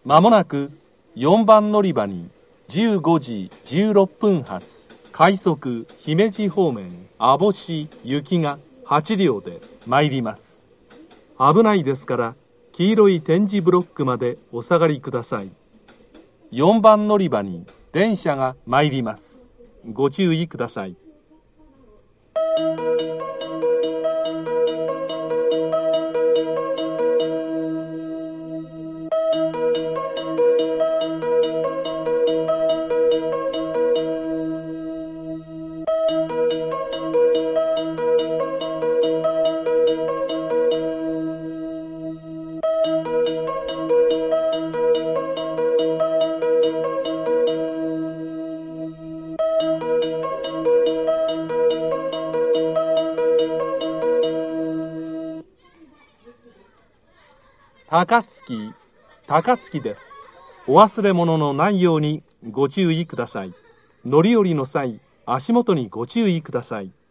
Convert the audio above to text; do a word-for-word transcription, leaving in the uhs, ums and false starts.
まもなくよんばん乗り場にじゅうごじじゅうろっぷん発快速姫路方面網干行きがはち両で参ります。危ないですから黄色い点字ブロックまでお下がりください。よんばん乗り場に電車が参ります。ご注意ください。高槻、高槻です。お忘れ物のないようにご注意ください。乗り降りの際、足元にご注意ください。